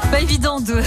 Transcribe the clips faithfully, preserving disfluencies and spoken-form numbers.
Pas évident de,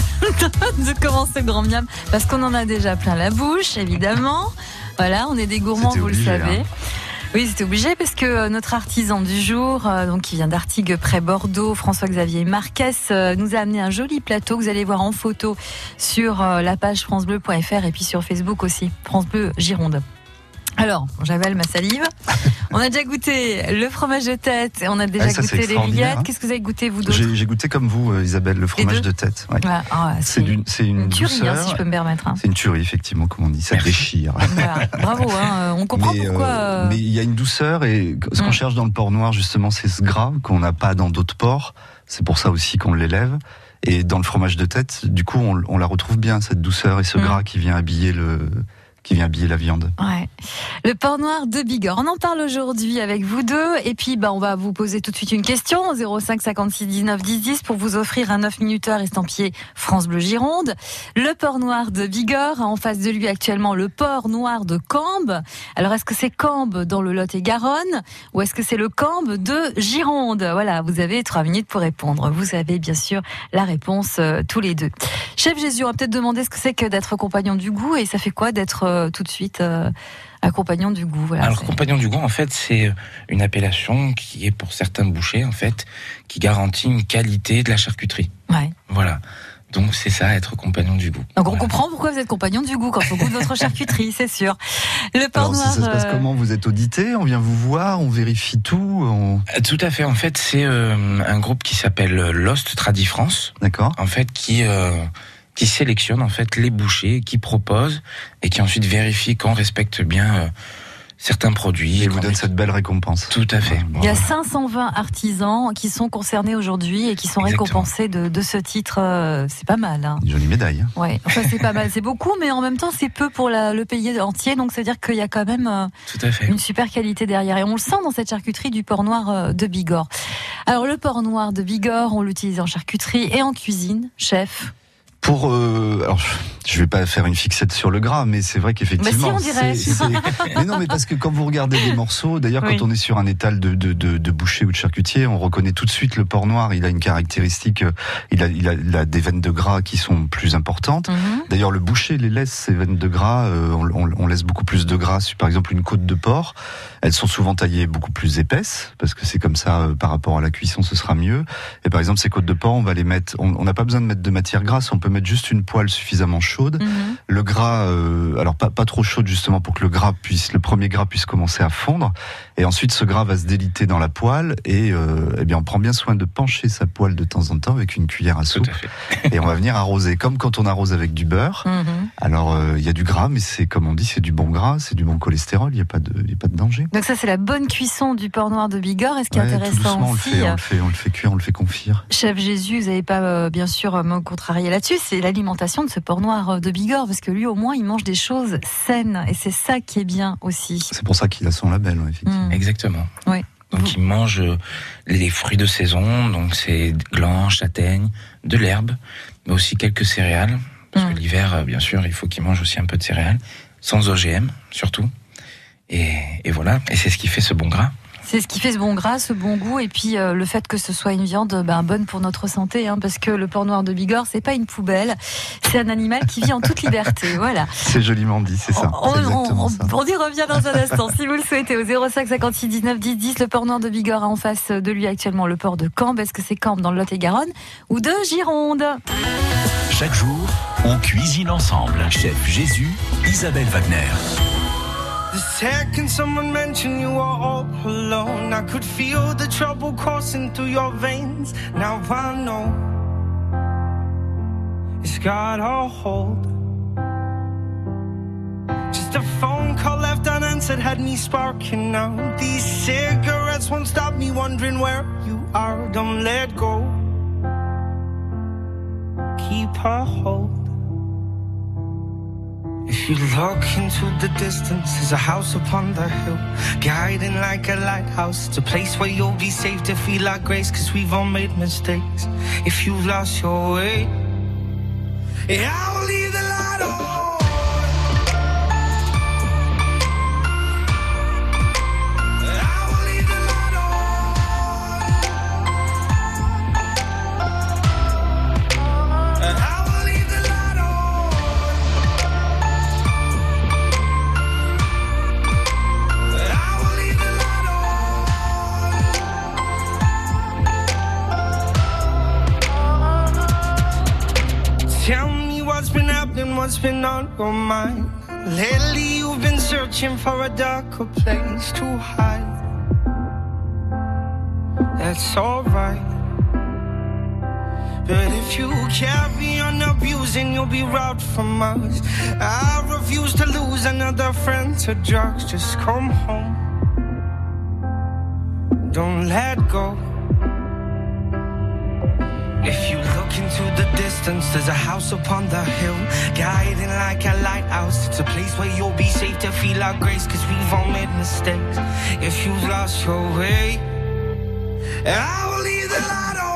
de commencer le grand miam parce qu'on en a déjà plein la bouche, évidemment. Voilà, on est des gourmands, C'était vous obligé, le savez. Hein. Oui, c'était obligé parce que notre artisan du jour, euh, donc qui vient d'Artigues près Bordeaux, François-Xavier Marquez, euh, nous a amené un joli plateau que vous allez voir en photo sur euh, la page francebleu point fr et puis sur Facebook aussi, France Bleu Gironde. Alors, j'avale ma salive. On a déjà goûté le fromage de tête, on a déjà Ah, ça, goûté les rillettes. Hein. Qu'est-ce que vous avez goûté, vous d'autres? J'ai, j'ai goûté comme vous, Isabelle, le fromage de tête. Ouais. Voilà. Oh, c'est, c'est, d'une, c'est une, une tuerie, douceur, hein, si je peux me permettre. Hein. C'est une tuerie, effectivement, comme on dit. Ça déchire. Voilà. Bravo, hein. On comprend mais, pourquoi. Euh, mais il y a une douceur et ce qu'on hum. cherche dans le porc noir, justement, c'est ce gras qu'on n'a pas dans d'autres porcs. C'est pour ça aussi qu'on l'élève. Et dans le fromage de tête, du coup, on, on la retrouve bien, cette douceur et ce hum. gras qui vient habiller le... qui vient habiller la viande. Ouais. Le porc noir de Bigorre. On en parle aujourd'hui avec vous deux. Et puis, bah, on va vous poser tout de suite une question au zéro cinq cinquante-six dix-neuf dix dix pour vous offrir un neuf minuteurs estampillé France Bleu Gironde. Le porc noir de Bigorre. En face de lui, actuellement, le porc noir de Cambes. Alors, est-ce que c'est Cambes dans le Lot-et-Garonne ou est-ce que c'est le Cambes de Gironde? Voilà, vous avez trois minutes pour répondre. Vous avez, bien sûr, la réponse euh, tous les deux. Chef Jésus, on va peut-être demander ce que c'est que d'être compagnon du goût et ça fait quoi d'être euh, tout de suite euh, un compagnon du goût. Voilà, Alors, c'est... compagnon du goût, en fait, c'est une appellation qui est pour certains bouchers, en fait, qui garantit une qualité de la charcuterie. Ouais. Voilà. Donc, c'est ça, être compagnon du goût. Donc, on voilà. comprend pourquoi vous êtes compagnon du goût quand on goûte votre charcuterie, c'est sûr. Le porc Alors, noir. Ça se passe euh... comment? Vous êtes audité? On vient vous voir? On vérifie tout? on... Tout à fait. En fait, c'est euh, un groupe qui s'appelle Lost Tradi France. D'accord. En fait, qui... Euh, qui sélectionne en fait les bouchers, qui propose et qui ensuite vérifie qu'on respecte bien euh, certains produits. Et vous donne cette belle récompense. Tout à fait. Il y a cinq cent vingt artisans qui sont concernés aujourd'hui et qui sont Exactement. récompensés de, de ce titre. Euh, c'est pas mal. Hein. Une jolie médaille. Hein. Ouais, enfin c'est pas mal, c'est beaucoup, mais en même temps c'est peu pour la, le pays entier. Donc c'est-à-dire qu'il y a quand même euh, Tout à fait. une super qualité derrière. Et on le sent dans cette charcuterie du porc noir euh, de Bigorre. Alors le porc noir de Bigorre, on l'utilise en charcuterie et en cuisine, chef. Pour, euh, alors, je vais pas faire une fixette sur le gras, mais c'est vrai qu'effectivement, bah si, on dirait. C'est, c'est... mais non, mais parce que quand vous regardez des morceaux, d'ailleurs, oui. quand on est sur un étal de, de, de, de boucher ou de charcutier, on reconnaît tout de suite le porc noir. Il a une caractéristique, il a, il a, il a des veines de gras qui sont plus importantes. Mm-hmm. D'ailleurs, le boucher les laisse ces veines de gras. Euh, on, on, on laisse beaucoup plus de gras. Par exemple, une côte de porc, elles sont souvent taillées beaucoup plus épaisses parce que c'est comme ça. Euh, par rapport à la cuisson, ce sera mieux. Et par exemple, ces côtes de porc, on va les mettre. On n'a pas besoin de mettre de matière grasse. On peut mettre juste une poêle suffisamment chaude. Mmh. Le gras, euh, alors pas pas trop chaude justement pour que le gras puisse, le premier gras puisse commencer à fondre. Et ensuite, ce gras va se déliter dans la poêle et euh, eh bien on prend bien soin de pencher sa poêle de temps en temps avec une cuillère à soupe. Et on va venir arroser comme quand on arrose avec du beurre. Mmh. Alors il euh, y a du gras, mais c'est comme on dit, c'est du bon gras, c'est du bon cholestérol. Il y a pas de, il y a pas de danger. Donc ça c'est la bonne cuisson du porc noir de Bigorre. Et ce qui est ouais, intéressant tout doucement, aussi, on le fait, on le fait, on le fait cuire, on le fait confire. Chef Jésus, vous n'avez pas euh, bien sûr me contrarier là-dessus. C'est l'alimentation de ce porc noir de Bigorre, parce que lui au moins il mange des choses saines et c'est ça qui est bien aussi. C'est pour ça qu'il a son label, ouais, effectivement. Mmh. Exactement. Oui. Donc Vous... il mange les fruits de saison, donc c'est glands, châtaignes, de l'herbe, mais aussi quelques céréales, parce mmh. que l'hiver, bien sûr, il faut qu'il mange aussi un peu de céréales, sans O G M surtout. Et, et voilà, et c'est ce qui fait ce bon gras. C'est ce qui fait ce bon gras, ce bon goût, et puis euh, le fait que ce soit une viande ben, bonne pour notre santé, hein, parce que le porc noir de Bigorre, c'est pas une poubelle, c'est un animal qui vit en toute liberté, voilà. C'est joliment dit, c'est ça. On, c'est exactement on, ça. on y revient dans un instant, si vous le souhaitez, au zéro cinq cinquante-six dix-neuf dix dix, le porc noir de Bigorre a en face de lui actuellement le port de Cambes. Est-ce que c'est Cambes dans le Lot-et-Garonne ou de Gironde? Chaque jour, on cuisine ensemble. Chef Jésus, Isabelle Wagner. The second someone mentioned you were all alone, I could feel the trouble coursing through your veins. Now I know it's got a hold. Just a phone call left unanswered had me sparking now. These cigarettes won't stop me wondering where you are. Don't let go, keep a hold. If you look into the distance, there's a house upon the hill, guiding like a lighthouse. It's a place where you'll be safe to feel like grace, cause we've all made mistakes. If you've lost your way, yeah, I will leave the light on. I will leave the light on. Tell me what's been happening, what's been on your mind. Lately you've been searching for a darker place to hide. That's alright. But if you carry on abusing, you'll be robbed from us. I refuse to lose another friend to drugs. Just come home. Don't let go. If you look into the distance, there's a house upon the hill, guiding like a lighthouse. It's a place where you'll be safe to feel our grace, cause we've all made mistakes. If you've lost your way, I will leave the light on.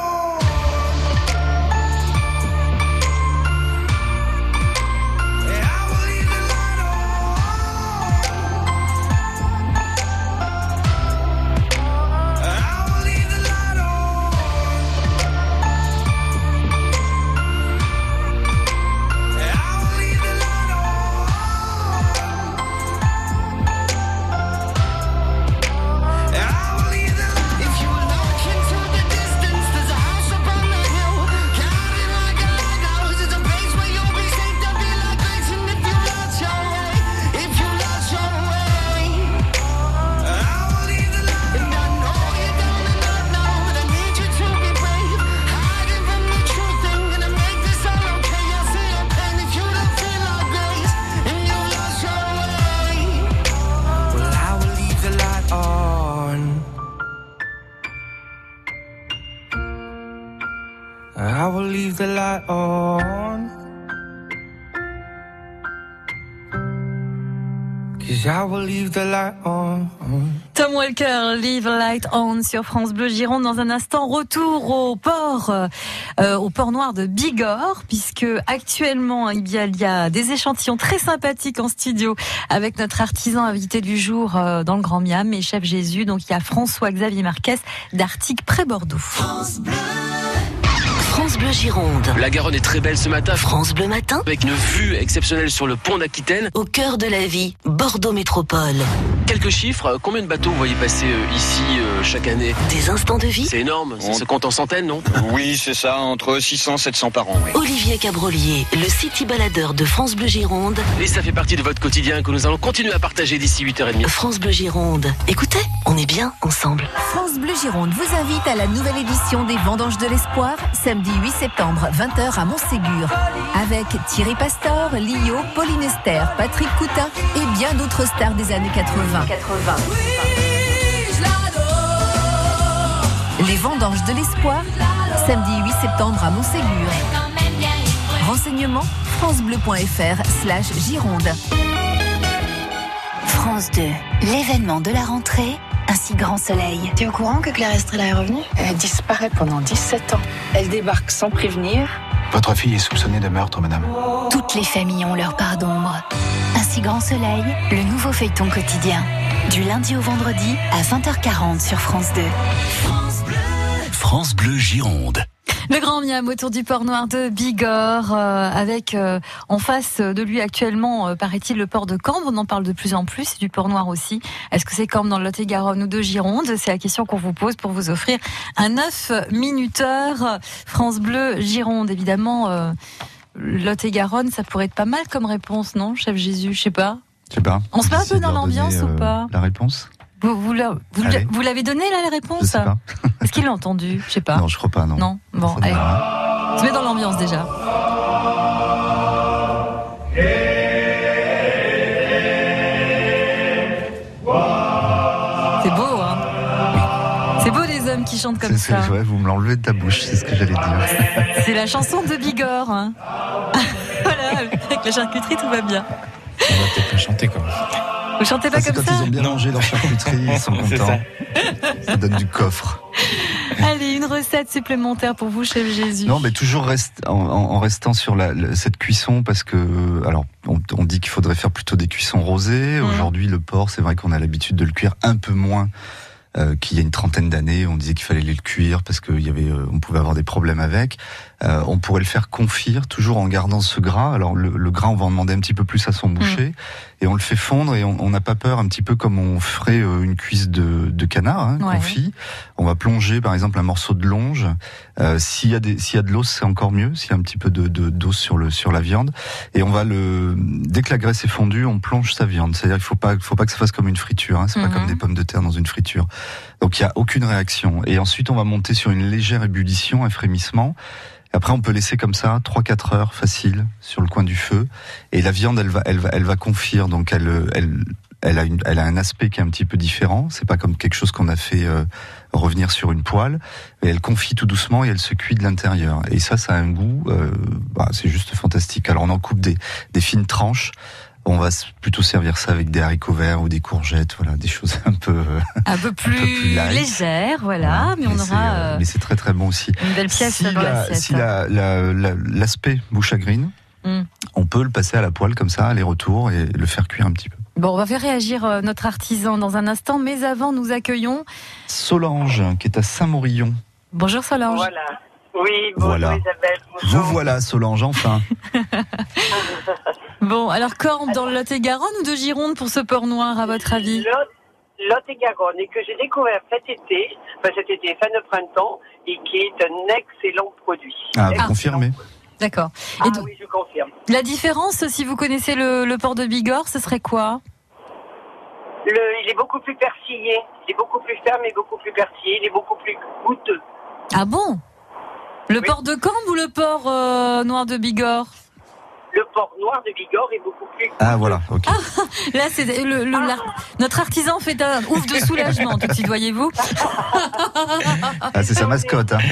I will leave the light on. Cause I will leave the light on. Tom Walker, Leave the Light On sur France Bleu Gironde. Dans un instant, retour au port, euh, au port noir de Bigorre, puisque actuellement il y, a, il y a des échantillons très sympathiques en studio avec notre artisan invité du jour euh, dans le Grand Miam et Chef Jésus. Donc il y a François-Xavier Marquès d'Artic près Bordeaux. France Bleu. France Bleu Gironde. La Garonne est très belle ce matin. France Bleu Matin. Avec une vue exceptionnelle sur le pont d'Aquitaine. Au cœur de la vie, Bordeaux Métropole. Quelques chiffres, combien de bateaux vous voyez passer euh, ici euh, chaque année? Des instants de vie. C'est énorme, ça On... se compte en centaines, non? Oui, c'est ça, entre six cents et sept cents par an. Oui. Olivier Cabrolier, le city baladeur de France Bleu Gironde. Et ça fait partie de votre quotidien que nous allons continuer à partager d'ici huit heures trente. France Bleu Gironde. Écoutez, on est bien ensemble. France Bleu Gironde vous invite à la nouvelle édition des Vendanges de l'Espoir, samedi huit septembre, vingt heures à Montségur. Avec Thierry Pastor, Lio, Pauline Esther, Patrick Coutin et bien d'autres stars des années quatre-vingts. quatre-vingts. Les Vendanges de l'Espoir, samedi huit septembre à Montségur. Renseignements francebleu point fr slash Gironde. France deux, l'événement de la rentrée, un si grand soleil. T'es au courant que Claire Estrella est revenue? Elle disparaît pendant dix-sept ans. Elle débarque sans prévenir. Votre fille est soupçonnée de meurtre, madame. Toutes les familles ont leur part d'ombre. Un si grand soleil, le nouveau feuilleton quotidien. Du lundi au vendredi à vingt heures quarante sur France deux. France Bleu, France Bleu Gironde. Le Grand Miam autour du port noir de Bigorre, euh, avec euh, en face de lui actuellement, euh, paraît-il, le port de Cambre. On en parle de plus en plus, c'est du port noir aussi. Est-ce que c'est Cambre dans le Lot-et-Garonne ou de Gironde? C'est la question qu'on vous pose pour vous offrir un neuf minuteur France Bleu Gironde. Évidemment, euh, Lot-et-Garonne, ça pourrait être pas mal comme réponse, non, Chef Jésus? Je sais pas. Je sais pas. On se met un peu dans l'ambiance donner, ou euh, pas? La réponse? Vous, vous, la, vous, vous l'avez donné là la réponse? Je sais pas. Est-ce qu'il l'a entendu? Je sais pas. Non, je crois pas, non. Non. Bon, allez. On se met dans l'ambiance déjà. C'est beau, hein? C'est beau les hommes qui chantent comme c'est, ça. C'est, ouais, vous me l'enlevez de ta bouche, c'est ce que j'allais dire. C'est la chanson de Bigorre. Hein. Voilà, avec la charcuterie tout va bien. On va peut-être pas chanter comme ça. Vous chantez pas ça, comme quand ça? Ils ont bien mangé leur charcuterie, ils sont contents. Ça. ça donne du coffre. Allez, une recette supplémentaire pour vous, Chef Jésus. Non, mais toujours reste, en, en restant sur la, la, cette cuisson, parce que, alors, on, on dit qu'il faudrait faire plutôt des cuissons rosées. Mmh. Aujourd'hui, le porc, c'est vrai qu'on a l'habitude de le cuire un peu moins euh, qu'il y a une trentaine d'années. On disait qu'il fallait le cuire parce qu'il y avait, euh, on pouvait avoir des problèmes avec. Euh, on pourrait le faire confire, toujours en gardant ce gras. Alors le, le gras, on va en demander un petit peu plus à son boucher, mmh. et on le fait fondre, et on n'a pas peur, un petit peu comme on ferait une cuisse de, de canard hein, ouais. confit. On va plonger par exemple un morceau de longe. Euh, s'il y a des, s'il y a de l'os, c'est encore mieux. S'il y a un petit peu de, de d'os sur le sur la viande, et on va le, dès que la graisse est fondue, on plonge sa viande. C'est-à-dire qu'il faut pas, faut pas que ça fasse comme une friture. Hein. C'est mmh. pas comme des pommes de terre dans une friture. Donc il y a aucune réaction. Et ensuite on va monter sur une légère ébullition, un frémissement. Après, on peut laisser comme ça trois quatre heures facile sur le coin du feu, et la viande, elle va, elle va, elle va confire. Donc, elle, elle, elle a une, elle a un aspect qui est un petit peu différent. C'est pas comme quelque chose qu'on a fait euh, revenir sur une poêle. Mais elle confie tout doucement et elle se cuit de l'intérieur. Et ça, ça a un goût, euh, bah, c'est juste fantastique. Alors, on en coupe des, des fines tranches. On va plutôt servir ça avec des haricots verts ou des courgettes, voilà, des choses un peu un peu plus, un peu plus légères, voilà. Ouais, mais, mais on aura. Euh, mais c'est très très bon aussi. Une belle pièce si dans la, l'assiette. Si la, la, la, l'aspect bouche à grine, mm. on peut le passer à la poêle comme ça, aller-retour, et le faire cuire un petit peu. Bon, on va faire réagir notre artisan dans un instant, mais avant, nous accueillons Solange, qui est à Saint-Morillon. Bonjour Solange. Voilà. Oui, bonjour voilà. Isabelle. Bonjour. Vous voilà Solange, enfin. Bon, alors Corbe dans le Lot-et-Garonne ou de Gironde pour ce porc noir, à votre avis? Lot-et-Garonne, et que j'ai découvert cet été, enfin cet été, fin de printemps, et qui est un excellent produit. Ah, vous confirmez? D'accord. Ah et donc, oui, je confirme. La différence, si vous connaissez le, le porc de Bigorre, ce serait quoi? le, Il est beaucoup plus persillé, il est beaucoup plus ferme et beaucoup plus persillé, il est beaucoup plus goûteux. Ah bon? Le oui. porc de Cambre ou le porc euh, noir de Bigorre? Le porc noir de Bigorre est beaucoup plus goûteux. Ah voilà, ok. Ah, là, c'est le, le, ah. la, notre artisan fait un ouf de soulagement tout de suite, voyez-vous. Ah, c'est sa mascotte. Hein.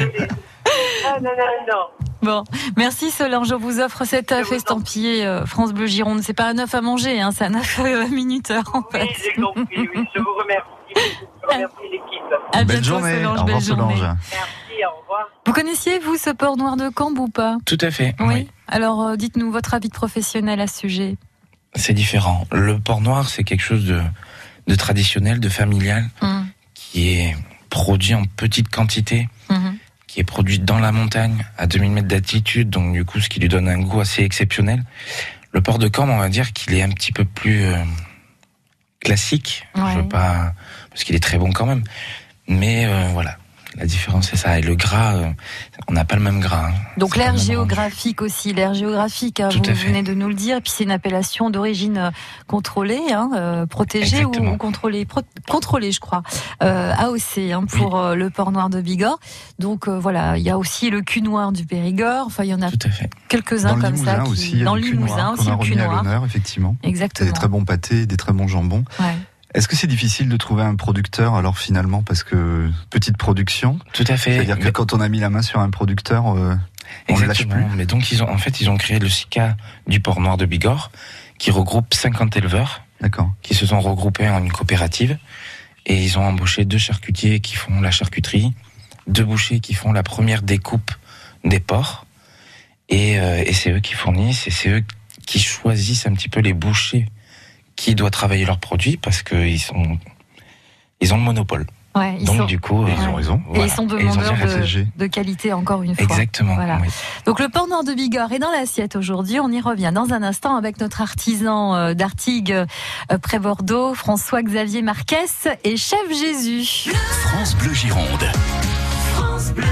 Ah non, non, non. Bon, merci Solange, je vous offre cet œuf estampillé euh, France Bleu Gironde. C'est pas un œuf à manger, hein, c'est un œuf euh, minuteur en fait. Oui, j'ai compris, oui, je vous remercie. Je remercie l'équipe. À belle bientôt, journée, Solange, au revoir belle journée. Solange. Merci, au revoir. Vous connaissiez, vous, ce porc noir de Cambre ou pas? Tout à fait, oui. oui. Alors, euh, dites-nous votre avis de professionnel à ce sujet. C'est différent. Le porc noir, c'est quelque chose de, de traditionnel, de familial, mmh. qui est produit en petite quantité, mmh. qui est produit dans la montagne, à deux mille mètres d'altitude, donc du coup, ce qui lui donne un goût assez exceptionnel. Le porc de Cambre, on va dire qu'il est un petit peu plus euh, classique, ouais. je veux pas, parce qu'il est très bon quand même. Mais euh, voilà, la différence c'est ça. Et le gras, euh, on n'a pas le même gras. Hein. Donc l'aire géographique aussi, l'aire géographique, hein, vous venez de nous le dire. Et puis c'est une appellation d'origine contrôlée, hein, euh, protégée ou, ou contrôlée, pro- contrôlée, je crois, euh, A O C hein, pour oui. euh, le porc noir de Bigorre. Donc euh, voilà, il y a aussi le cul noir du Périgord. Enfin, il y en a quelques-uns comme ça. Qui... Aussi, dans le Limousin aussi, le cul noir. À l'honneur, effectivement. Exactement. Des très bons pâtés, des très bons jambons. Ouais. Est-ce que c'est difficile de trouver un producteur alors finalement parce que petite production? Tout à fait. C'est-à-dire que mais... quand on a mis la main sur un producteur, euh, on ne lâche plus. Mais donc ils ont en fait ils ont créé le S I C A du porc noir de Bigorre qui regroupe cinquante éleveurs. D'accord. Qui se sont regroupés en une coopérative et ils ont embauché deux charcutiers qui font la charcuterie, deux bouchers qui font la première découpe des porcs et, euh, et c'est eux qui fournissent et c'est eux qui choisissent un petit peu les bouchers qui doit travailler leurs produits parce qu'ils sont, ils ont le monopole. Ouais, ils Donc sont, du coup, ils ouais. ont raison. Et voilà. Ils sont demandeurs ils de, de qualité encore une fois. Exactement. Voilà. Oui. Donc le porc noir de Bigorre est dans l'assiette aujourd'hui. On y revient dans un instant avec notre artisan d'Artigues près Bordeaux, François-Xavier Marquès et Chef Jésus. France Bleu Gironde. France Bleu.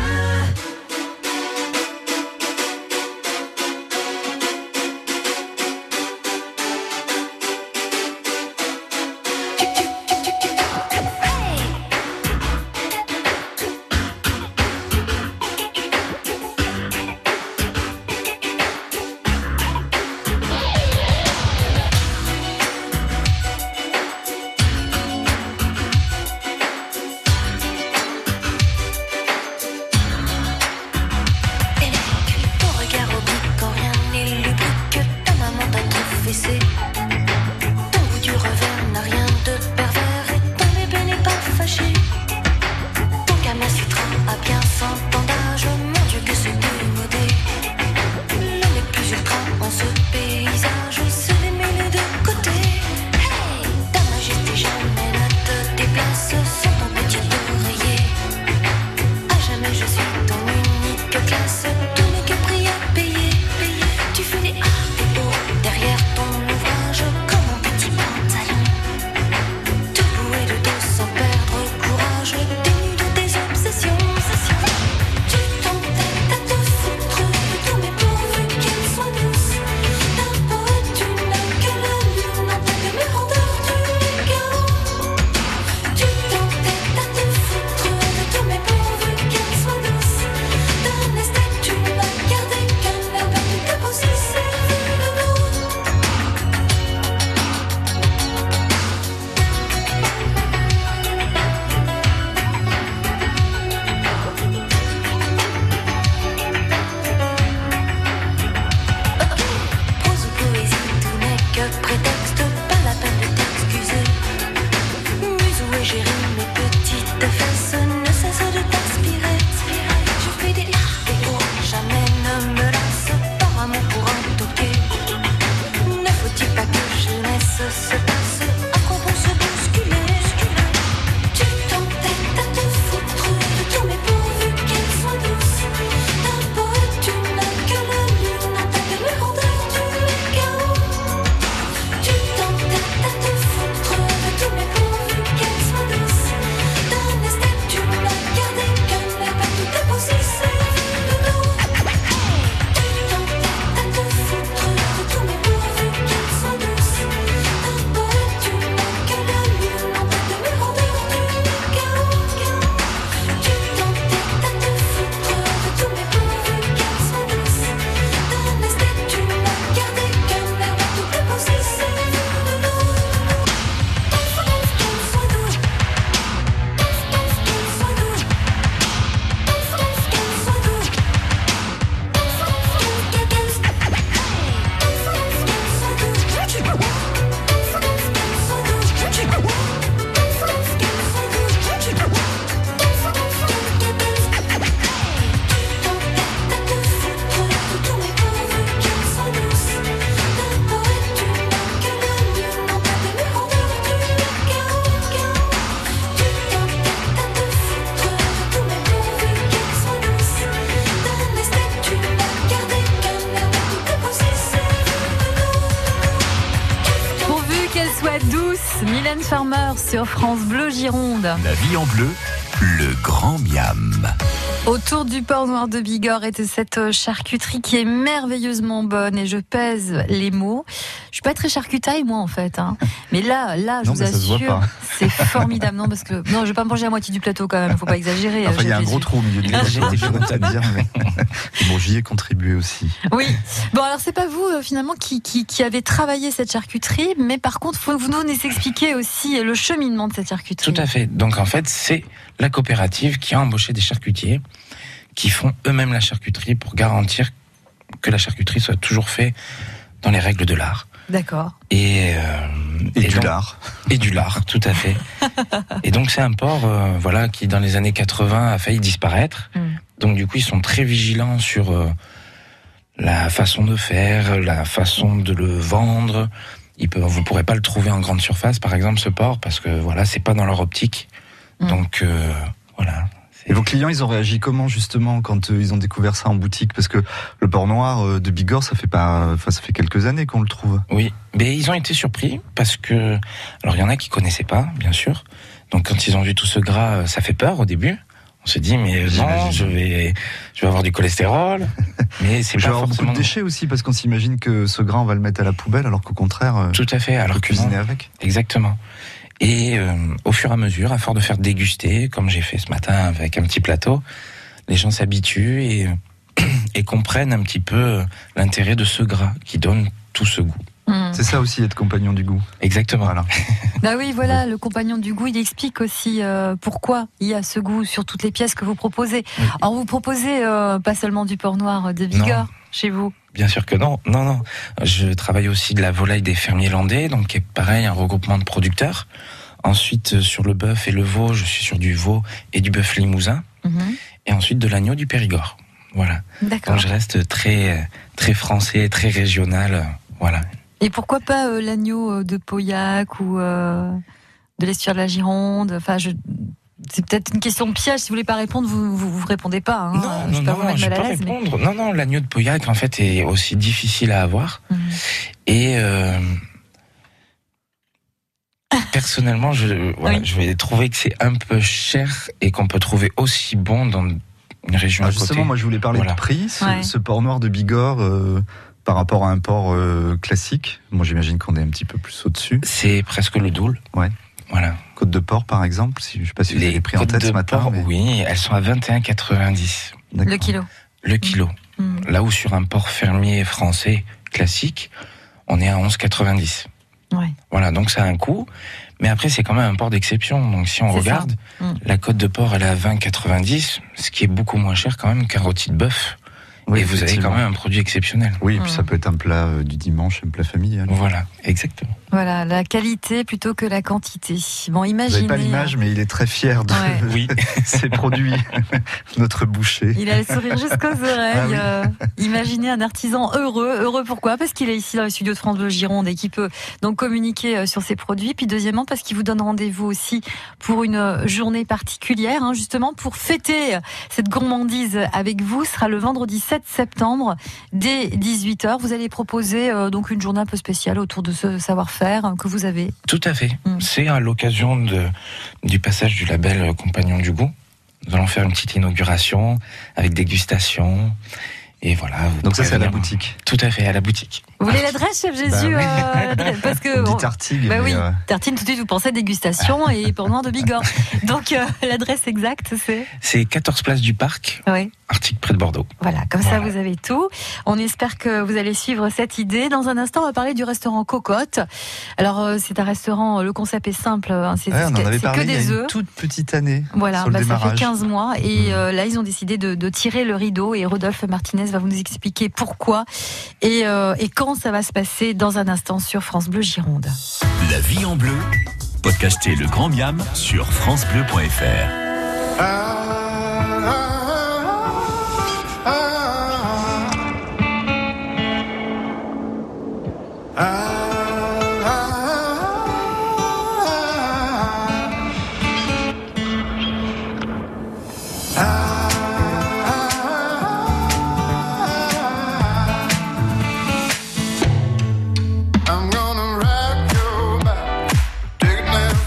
Farmer sur France Bleu Gironde. La vie en bleu, le grand miam. Autour du port noir de Bigorre et de cette charcuterie qui est merveilleusement bonne, et je pèse les mots. Je suis pas très charcutaille moi en fait, hein. Mais là, là, je non, vous assure, c'est formidable. Non, parce que non, je vais pas manger la moitié du plateau quand même. Faut pas exagérer. Enfin, il y a un gros trou au milieu du plateau. J'ai été à dire, mais bon, j'y ai contribué aussi. Oui. Bon, alors c'est pas vous euh, finalement qui, qui qui avez travaillé cette charcuterie, mais par contre, faut que vous nous expliquiez aussi le cheminement de cette charcuterie. Tout à fait. Donc en fait, c'est la coopérative qui a embauché des charcutiers qui font eux-mêmes la charcuterie pour garantir que la charcuterie soit toujours faite dans les règles de l'art. D'accord. Et, euh, et, et du donc, lard. Et du lard, tout à fait. Et donc c'est un port euh, voilà, qui dans les années quatre-vingts a failli disparaître. Mm. Donc du coup ils sont très vigilants sur euh, la façon de faire, la façon de le vendre. Ils peuvent, vous ne pourrez pas le trouver en grande surface, par exemple, ce port, parce que voilà, c'est pas dans leur optique. Mm. Donc euh, voilà. Et vos clients, ils ont réagi comment justement quand euh, ils ont découvert ça en boutique? Parce que le port noir euh, de Bigorre, ça fait pas, enfin ça fait quelques années qu'on le trouve. Oui, mais ils ont été surpris parce que, alors il y en a qui connaissaient pas, bien sûr. Donc quand ils ont vu tout ce gras, ça fait peur au début. On se dit mais non, je vais, je vais avoir du cholestérol. Mais c'est je pas vais avoir forcément beaucoup de déchets aussi parce qu'on s'imagine que ce gras on va le mettre à la poubelle, alors qu'au contraire, euh, tout à fait, alors que cuisiner non. avec. Exactement. Et euh, au fur et à mesure, à force de faire déguster, comme j'ai fait ce matin avec un petit plateau, les gens s'habituent et, et comprennent un petit peu l'intérêt de ce gras qui donne tout ce goût. Mmh. C'est ça aussi, être compagnon du goût. Exactement. Voilà. Bah oui, voilà, le compagnon du goût, il explique aussi euh, pourquoi il y a ce goût sur toutes les pièces que vous proposez. Oui. Alors vous proposez euh, pas seulement du port noir de Bigorre non. Chez vous? Bien sûr que non, non, non. Je travaille aussi de la volaille des fermiers landais, donc qui est pareil, un regroupement de producteurs. Ensuite, sur le bœuf et le veau, je suis sur du veau et du bœuf limousin. Mmh. Et ensuite de l'agneau du Périgord. Voilà. D'accord. Donc je reste très, très français, très régional. Voilà. Et pourquoi pas euh, l'agneau de Pauillac ou euh, de l'estuaire de la Gironde? Enfin, je... c'est peut-être une question de piège. Si vous voulez pas répondre, vous vous, vous répondez pas. Hein. Non, je non, peux pas non, vous mettre je mal peux à l'aise. Répondre. Mais... Non, non, l'agneau de Pauillac en fait est aussi difficile à avoir. Mmh. Et euh, personnellement, je, voilà, oui. je vais trouver que c'est un peu cher et qu'on peut trouver aussi bon dans une région ah, à justement, côté. moi je voulais parler voilà. de prix. Ce, ouais. ce port noir de Bigorre, euh, par rapport à un port euh, classique, moi j'imagine qu'on est un petit peu plus au-dessus. C'est presque le double. Ouais. Voilà. Côte de porc par exemple, si, je ne sais pas si vous avez pris en tête ce matin. Porc, mais... Oui, elles sont à vingt et un quatre-vingt-dix. Le kilo. Le kilo. Mmh. Là où sur un porc fermier français classique, on est à onze quatre-vingt-dix. Ouais. Voilà, donc ça a un coût. Mais après, c'est quand même un port d'exception. Donc si on c'est regarde, mmh. la côte de porc, elle est à vingt quatre-vingt-dix, ce qui est beaucoup moins cher quand même qu'un rôti de bœuf. Oui, et vous avez quand même un produit exceptionnel. Oui, et puis mmh. ça peut être un plat euh, du dimanche, un plat familial. Voilà, exactement. Voilà, la qualité plutôt que la quantité. Bon, imaginez. Vous n'avez pas l'image, mais il est très fier de ouais. oui. ses produits, notre boucher. Il a le sourire jusqu'aux oreilles. Ah, oui. euh, imaginez un artisan heureux. Heureux pourquoi? Parce qu'il est ici dans les studios de France Bleu Gironde et qu'il peut donc communiquer sur ses produits. Puis deuxièmement, parce qu'il vous donne rendez-vous aussi pour une journée particulière, hein, justement pour fêter cette gourmandise avec vous. Ce sera le vendredi sept septembre dès dix-huit heures. Vous allez proposer euh, donc une journée un peu spéciale autour de ce savoir-faire que vous avez. Tout à fait. Mmh. C'est à l'occasion de, du passage du label Compagnon du goût. Nous allons faire une petite inauguration avec dégustation. Et voilà. Donc ça, c'est à la boutique. Tout à fait, à la boutique. Vous voulez l'adresse, chef Jésus? Bah oui. euh, parce que on dit tartine. Bah oui, euh... tartine, tout de suite, vous pensez dégustation et port noir de Bigorre. Donc, euh, l'adresse exacte, c'est? C'est quatorze place du Parc. Oui. Arctique près de Bordeaux. Voilà, comme voilà. ça, vous avez tout. On espère que vous allez suivre cette idée. Dans un instant, on va parler du restaurant Cocotte. Alors, euh, c'est un restaurant, le concept est simple. Hein, c'est ouais, on en avait c'est parlé que des il y a œufs. Une toute petite année. Voilà, sur bah, le ça démarrage. fait quinze mois. Et mmh. euh, là, ils ont décidé de, de tirer le rideau. Et Rodolphe Martinez va vous nous expliquer pourquoi et, euh, et quand ça va se passer dans un instant sur France Bleu Gironde. La vie en bleu, podcastez le Grand Miam sur francebleu point f r. Ah. I'm gonna rock your back, take that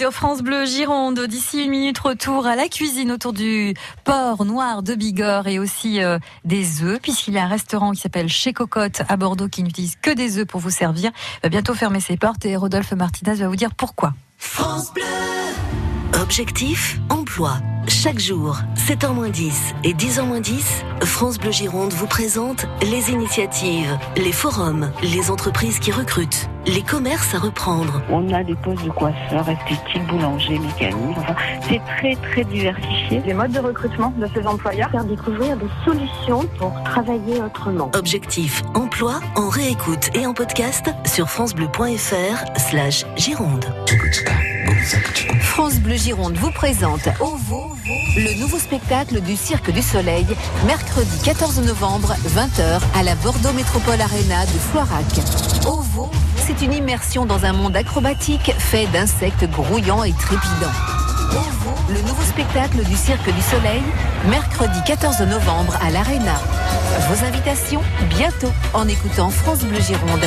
sur France Bleu Gironde. D'ici une minute, retour à la cuisine autour du port noir de Bigorre et aussi euh, des œufs, puisqu'il y a un restaurant qui s'appelle Chez Cocotte à Bordeaux qui n'utilise que des œufs pour vous servir. Il va bientôt fermer ses portes et Rodolphe Martinez va vous dire pourquoi. France Bleu. Objectif, emploi. Chaque jour, sept heures moins dix et dix heures moins dix, France Bleu Gironde vous présente les initiatives, les forums, les entreprises qui recrutent, les commerces à reprendre. On a des postes de coiffeurs, esthétique, boulanger, mécanique. Enfin, c'est très très diversifié. Les modes de recrutement de ces employeurs, faire découvrir des solutions pour travailler autrement. Objectif, emploi, en réécoute et en podcast sur francebleu.fr slash Gironde. France Bleu Gironde vous présente Ovo, le nouveau spectacle du Cirque du Soleil, mercredi quatorze novembre, vingt heures, à la Bordeaux Métropole Arena de Floirac. Ovo, c'est une immersion dans un monde acrobatique fait d'insectes grouillants et trépidants. Ovo, le nouveau spectacle du Cirque du Soleil, mercredi quatorze novembre à l'Arena. Vos invitations, bientôt, en écoutant France Bleu Gironde.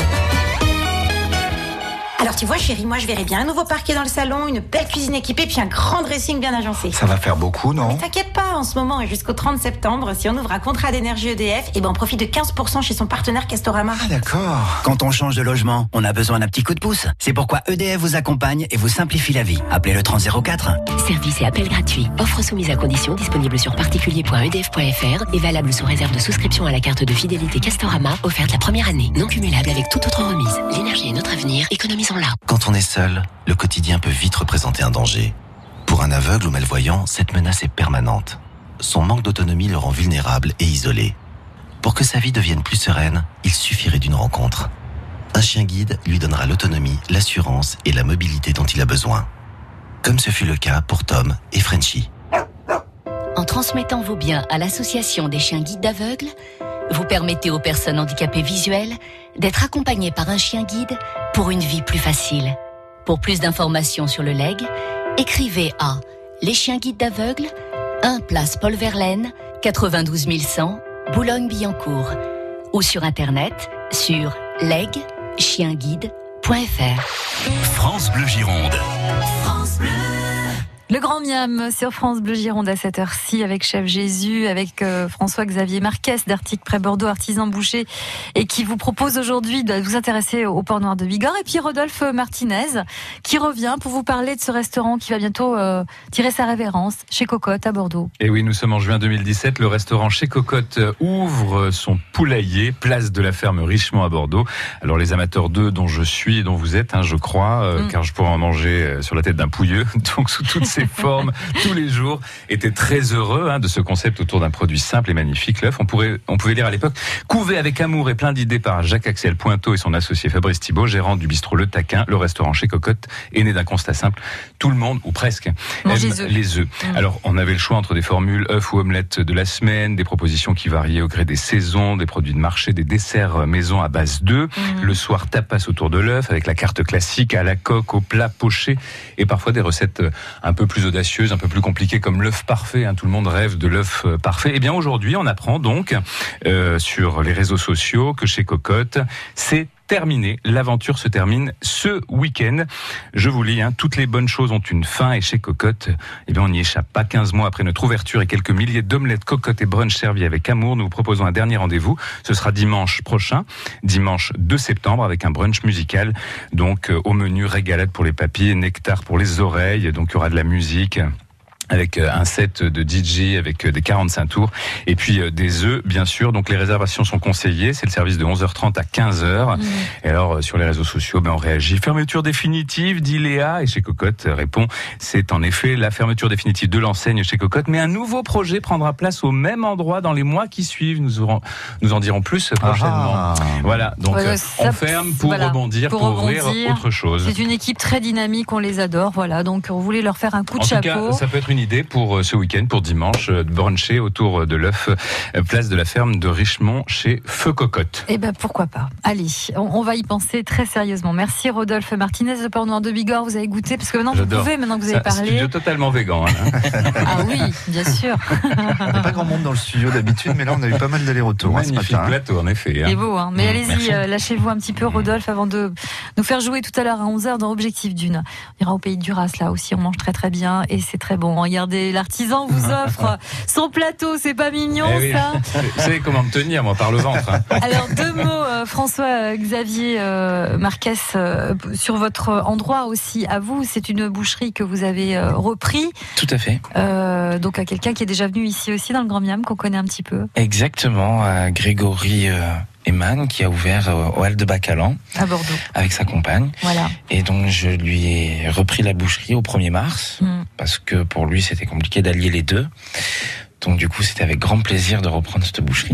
Alors tu vois chérie, moi je verrais bien un nouveau parquet dans le salon, une belle cuisine équipée, puis un grand dressing bien agencé. Ça va faire beaucoup, non? Mais t'inquiète pas, en ce moment et jusqu'au trente septembre, si on ouvre un contrat d'énergie E D F, et ben on profite de quinze pour cent chez son partenaire Castorama. Ah d'accord. Quand on change de logement, on a besoin d'un petit coup de pouce. C'est pourquoi E D F vous accompagne et vous simplifie la vie. Appelez le trente zéro quatre. Service et appel gratuit. Offre soumise à conditions, disponible sur particulier point e d f point f r et valable sous réserve de souscription à la carte de fidélité Castorama, offerte la première année. Non cumulable avec toute autre remise. L'énergie est notre avenir, économisons-la. Quand on est seul, le quotidien peut vite représenter un danger. Pour un aveugle ou malvoyant, cette menace est permanente. Son manque d'autonomie le rend vulnérable et isolé. Pour que sa vie devienne plus sereine, il suffirait d'une rencontre. Un chien guide lui donnera l'autonomie, l'assurance et la mobilité dont il a besoin. Comme ce fut le cas pour Tom et Frenchie. En transmettant vos biens à l'association des chiens guides d'aveugles, vous permettez aux personnes handicapées visuelles d'être accompagnées par un chien guide pour une vie plus facile. Pour plus d'informations sur le legs, écrivez à Les Chiens Guides d'Aveugles, un place Paul Verlaine, quatre-vingt-douze mille cent, Boulogne-Billancourt, ou sur internet sur leg chien guide point f r. France Bleu Gironde. France Bleu. Le Grand Miam sur France Bleu Gironde à cette heure-ci avec Chef Jésus, avec euh, François-Xavier Marquez d'Artic près Bordeaux, artisan boucher, et qui vous propose aujourd'hui de vous intéresser au port noir de Bigorre. Et puis Rodolphe Martinez qui revient pour vous parler de ce restaurant qui va bientôt euh, tirer sa révérence chez Cocotte à Bordeaux. Et oui, nous sommes en juin deux mille dix-sept. Le restaurant Chez Cocotte ouvre son poulailler, place de la Ferme Richemont à Bordeaux. Alors les amateurs d'œufs dont je suis et dont vous êtes, hein, je crois, euh, mm. car je pourrais en manger sur la tête d'un pouilleux, donc sous toutes ces formes tous les jours, étaient très heureux hein, de ce concept autour d'un produit simple et magnifique, l'œuf. On pourrait, on pouvait lire à l'époque, couvé avec amour et plein d'idées par Jacques-Axel Pointeau et son associé Fabrice Thibault, gérant du bistrot Le Taquin. Le restaurant Chez Cocotte est né d'un constat simple. Tout le monde, ou presque, aime les œufs. Les œufs. Mmh. Alors, on avait le choix entre des formules œufs ou omelettes de la semaine, des propositions qui variaient au gré des saisons, des produits de marché, des desserts maison à base d'œufs. Mmh. Le soir, tapas autour de l'œuf, avec la carte classique à la coque, au plat poché, et parfois des recettes un peu plus audacieuses, un peu plus compliquées, comme l'œuf parfait. Hein, tout le monde rêve de l'œuf parfait. Et bien aujourd'hui, on apprend donc euh, sur les réseaux sociaux que Chez Cocotte, c'est terminé. L'aventure se termine ce week-end. Je vous lis, hein, toutes les bonnes choses ont une fin et Chez Cocotte, eh bien, on n'y échappe pas. quinze mois après notre ouverture et quelques milliers d'omelettes, cocottes et brunch servis avec amour, nous vous proposons un dernier rendez-vous. Ce sera dimanche prochain, dimanche deux septembre, avec un brunch musical. Donc, euh, au menu, régalade pour les papilles, nectar pour les oreilles. Donc, il y aura de la musique, avec un set de D J avec des quarante-cinq tours et puis des œufs bien sûr. Donc les réservations sont conseillées, c'est le service de onze heures trente à quinze heures. Mmh. Et alors sur les réseaux sociaux, ben on réagit. Fermeture définitive, dit Léa, et Chez Cocotte répond, c'est en effet la fermeture définitive de l'enseigne Chez Cocotte, mais un nouveau projet prendra place au même endroit dans les mois qui suivent. Nous aurons, nous en dirons plus prochainement. Ah. Voilà, donc ouais, ça, on ferme pour voilà, rebondir, pour, pour ouvrir autre chose. C'est une équipe très dynamique, on les adore, voilà. Donc on voulait leur faire un coup de en chapeau. Tout cas, ça peut être une idée pour ce week-end, pour dimanche, de bruncher autour de l'œuf, place de la ferme de Richemont chez Feu Cocotte. Eh ben pourquoi pas. Allez, on, on va y penser très sérieusement. Merci Rodolphe Martinez de Port-Noir de Bigorre. Vous avez goûté parce que maintenant J'adore. vous pouvez, maintenant que vous avez parlé. C'est un studio totalement végan. Hein. Ah oui, bien sûr. Il n'y a pas grand monde dans le studio d'habitude, mais là on a eu pas mal d'allers-retours. Magnifique hein, plateau en effet. Hein. Il est beau, hein. mais mmh, allez-y, euh, lâchez-vous un petit peu Rodolphe avant de nous faire jouer tout à l'heure à onze heures dans Objectif Dune. On ira au pays de Duras, là aussi on mange très très bien et c'est très bon. Regardez, l'artisan vous offre son plateau, c'est pas mignon eh oui. ça Vous savez comment me tenir moi, par le ventre. Hein. Alors deux mots euh, François Xavier euh, Marquez euh, sur votre endroit aussi à vous, c'est une boucherie que vous avez euh, repris. Tout à fait. Euh, donc à quelqu'un qui est déjà venu ici aussi dans le Grand Miam, qu'on connaît un petit peu. Exactement, à Grégory euh, Eman qui a ouvert euh, au Hall de Bacalan à Bordeaux avec sa compagne. Voilà. Et donc je lui ai repris la boucherie au premier mars mm. parce que pour lui c'était compliqué d'allier les deux. Donc du coup c'était avec grand plaisir de reprendre cette boucherie.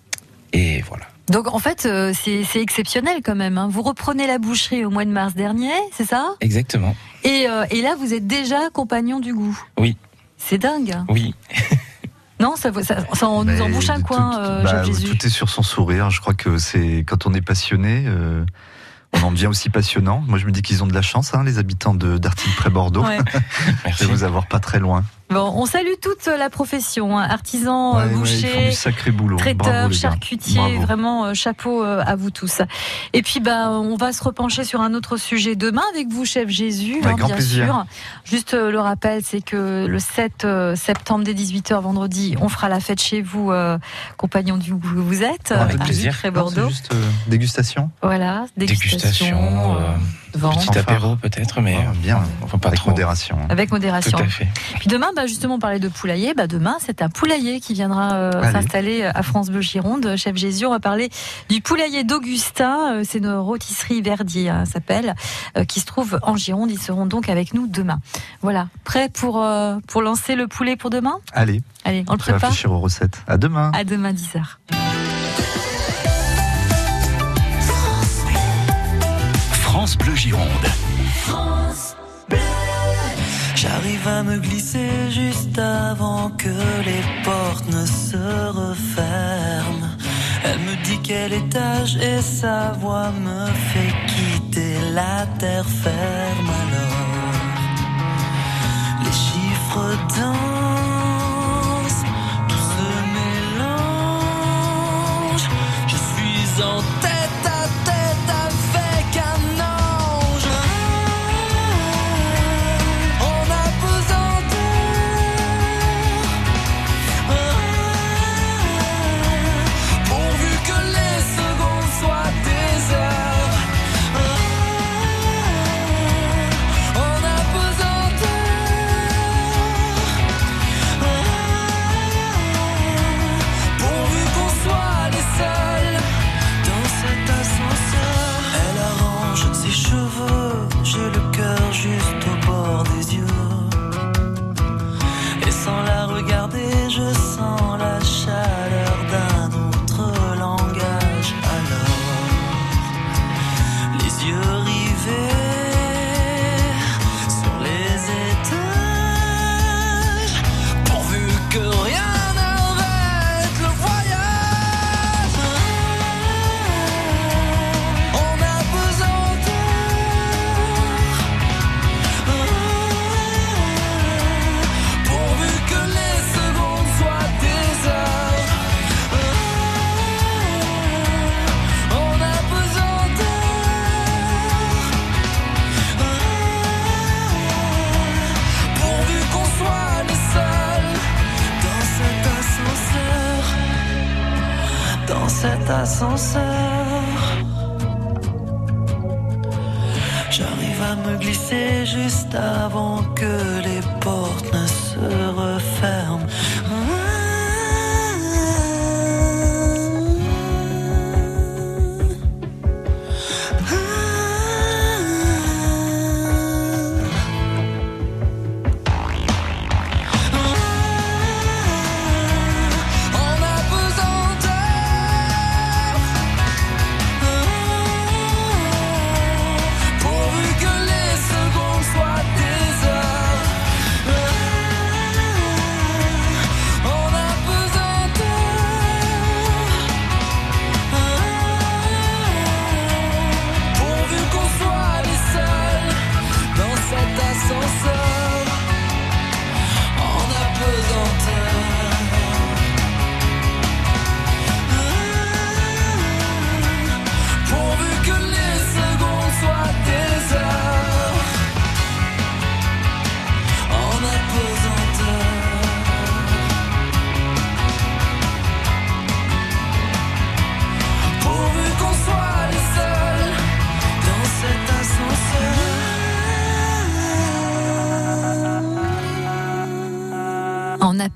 Et voilà. Donc en fait, euh, c'est, c'est exceptionnel quand même. Hein. Vous reprenez la boucherie au mois de mars dernier, c'est ça ? Exactement. Et, euh, et là, vous êtes déjà compagnon du goût. Oui. C'est dingue. Oui. Non, ça, ça, ça en nous embouche un coin, euh, bah, Jésus. Tout est sur son sourire. Je crois que c'est quand on est passionné. Euh... On en devient aussi passionnant. Moi, je me dis qu'ils ont de la chance, hein, les habitants de d'Artigues-près-Bordeaux. Ouais. Merci de vous avoir pas très loin. Bon, on salue toute la profession, hein, artisans, ouais, bouchers, ouais, ils font du sacré boulot. traiteurs, charcutiers, vraiment euh, chapeau euh, à vous tous. Et puis, bah, on va se repencher sur un autre sujet demain avec vous, chef Jésus, hein, bien plaisir. sûr. Juste euh, le rappel, c'est que le sept septembre dès dix-huit heures vendredi, on fera la fête chez vous, euh, compagnon du que vous êtes, avec euh, plaisir. Près Bordeaux. C'est juste euh, dégustation. Voilà, dégustation. dégustation euh, Petit enfin, apéro peut-être, mais oh, bien, enfin pas avec trop. modération. Avec modération. Tout à fait. Puis demain, bah justement, parler de poulailler. Bah demain, c'est un poulailler qui viendra euh, s'installer à France Bleu Gironde. Chef Jésus, on va parler du poulailler d'Augustin. C'est une rôtisserie Verdier, hein, s'appelle, euh, qui se trouve en Gironde. Ils seront donc avec nous demain. Voilà, prêt pour euh, pour lancer le poulet pour demain ? Allez. Allez, on le prépare. On va réfléchir aux recettes. À demain. À demain dix heures. France Bleu Gironde. France Bleu. J'arrive à me glisser juste avant que les portes ne se referment. Elle me dit quel étage et sa voix me fait quitter la terre ferme. Alors, les chiffres dansent, tout se mélange. Je suis en tête à tête avec un ange. On a besoin d'eux, pourvu que les secondes soient des heures. On a besoin d'eux, pourvu qu'on soit les seuls dans cet ascenseur. Elle arrange ses cheveux, j'ai le cœur juste au bord des yeux. Et sans la regarder, je sens la chaleur d'un autre langage. Alors, les yeux rivés sur les étages, pourvu que rien n'arrête le voyage. On a besoin d'eux, pourvu que les secondes soient des heures. On a besoin d'eux, pourvu qu'on soit les seuls dans cet ascenseur, dans cet ascenseur. J'arrive à me glisser juste avant que les portes ne se referment. On a besoin d'eux, pourvu que les secondes soient des heures.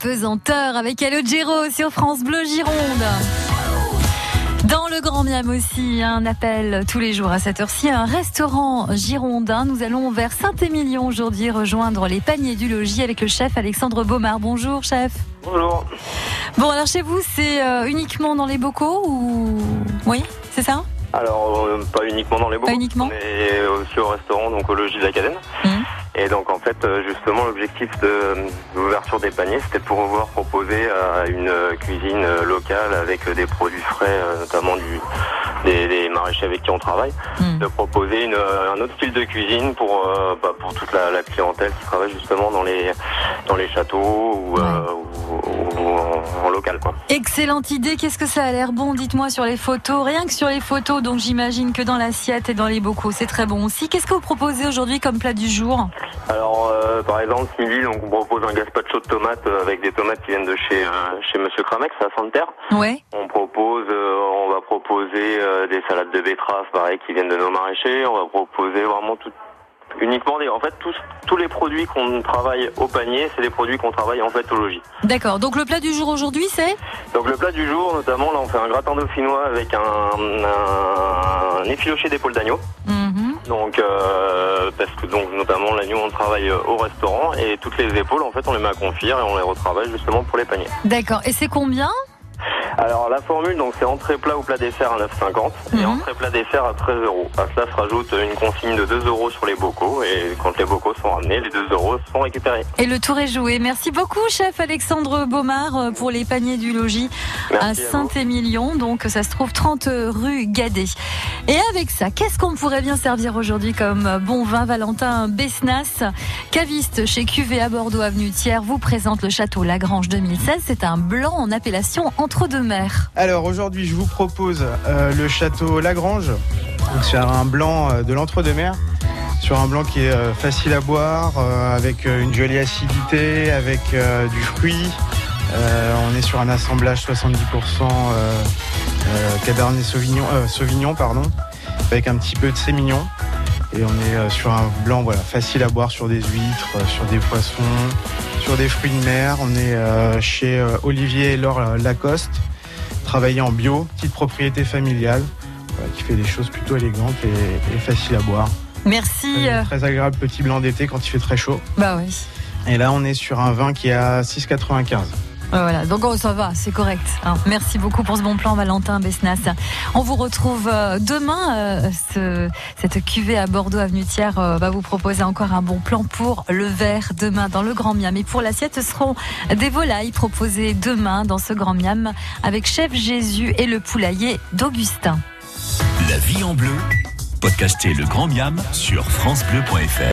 Pesanteur avec Calogero sur France Bleu Gironde. Dans le Grand Miam aussi, un appel tous les jours à cette heure-ci, un restaurant girondin. Nous allons vers Saint-Émilion aujourd'hui rejoindre les paniers du logis avec le chef Alexandre Baumard. Bonjour chef. Bonjour. Bon alors chez vous c'est euh, uniquement dans les bocaux ou... Oui, c'est ça ? Alors euh, pas uniquement dans les bocaux, pas uniquement. mais aussi au restaurant, donc au logis de la Cadenne. Mmh. Et donc en fait justement l'objectif de l'ouverture des paniers c'était pour pouvoir proposer euh, une cuisine locale avec des produits frais, euh, notamment du, des, des maraîchers avec qui on travaille, mmh. de proposer une, un autre style de cuisine pour, euh, bah, pour toute la, la clientèle qui travaille justement dans les, dans les châteaux ou, ouais. euh, ou, ou en, en local, quoi. Excellente idée, qu'est-ce que ça a l'air bon, dites-moi sur les photos, rien que sur les photos, donc j'imagine que dans l'assiette et dans les bocaux c'est très bon aussi. Qu'est-ce que vous proposez aujourd'hui comme plat du jour ? Alors, euh, par exemple, ce midi, donc, on propose un gazpacho de tomates euh, avec des tomates qui viennent de chez euh, chez Monsieur Cramex à Sainte-Terre. Ouais. On propose, euh, on va proposer euh, des salades de betteraves, pareil, qui viennent de nos maraîchers. On va proposer vraiment tout, uniquement des, en fait, tous tous les produits qu'on travaille au panier, c'est des produits qu'on travaille en fait au logis. D'accord. Donc le plat du jour aujourd'hui, c'est ? Donc le plat du jour, notamment, là, on fait un gratin dauphinois avec un, un, un effiloché d'épaule d'agneau. Mmh. Donc, euh, parce que donc notamment l'agneau on travaille au restaurant et toutes les épaules en fait on les met à confire et on les retravaille justement pour les paniers. D'accord. Et c'est combien ? Alors la formule donc c'est entrée plat ou plat dessert à neuf cinquante mmh. et entrée plat dessert à treize euros. À cela se rajoute une consigne de deux euros sur les bocaux et quand les bocaux sont ramenés, les deux euros sont récupérés. Et le tour est joué. Merci beaucoup chef Alexandre Baumard pour les paniers du logis. Merci à Saint-Émilion. Donc ça se trouve trente rue Gadet. Et avec ça, qu'est-ce qu'on pourrait bien servir aujourd'hui comme bon vin? Valentin Besnas, caviste chez Cuvée à Bordeaux avenue Thiers, vous présente le château Lagrange deux mille seize. C'est un blanc en appellation Entre-deux-Mers. Alors aujourd'hui je vous propose euh, le château Lagrange, donc sur un blanc euh, de l'Entre-deux-Mers, sur un blanc qui est euh, facile à boire, euh, avec euh, une jolie acidité, avec euh, du fruit. Euh, on est sur un assemblage soixante-dix pour cent euh, euh, Cabernet Sauvignon, euh, Sauvignon pardon, avec un petit peu de Sémillon. Et on est euh, sur un blanc voilà, facile à boire sur des huîtres, euh, sur des poissons, sur des fruits de mer. On est euh, chez euh, Olivier et Laure Lacoste, travaillé en bio, petite propriété familiale, voilà, qui fait des choses plutôt élégantes et, et faciles à boire. Merci. Très, très agréable petit blanc d'été quand il fait très chaud. Bah oui. Et là on est sur un vin qui est à six virgule quatre-vingt-quinze. Voilà, donc oh, ça va, c'est correct. Hein. Merci beaucoup pour ce bon plan, Valentin Besnas. On vous retrouve euh, demain. Euh, ce, cette cuvée à Bordeaux avenue Thiers euh, va vous proposer encore un bon plan pour le verre demain dans le Grand Miam. Et pour l'assiette, ce seront des volailles proposées demain dans ce Grand Miam avec Chef Jésus et le poulailler d'Augustin. La vie en bleu, podcastez le Grand Miam sur francebleu point fr.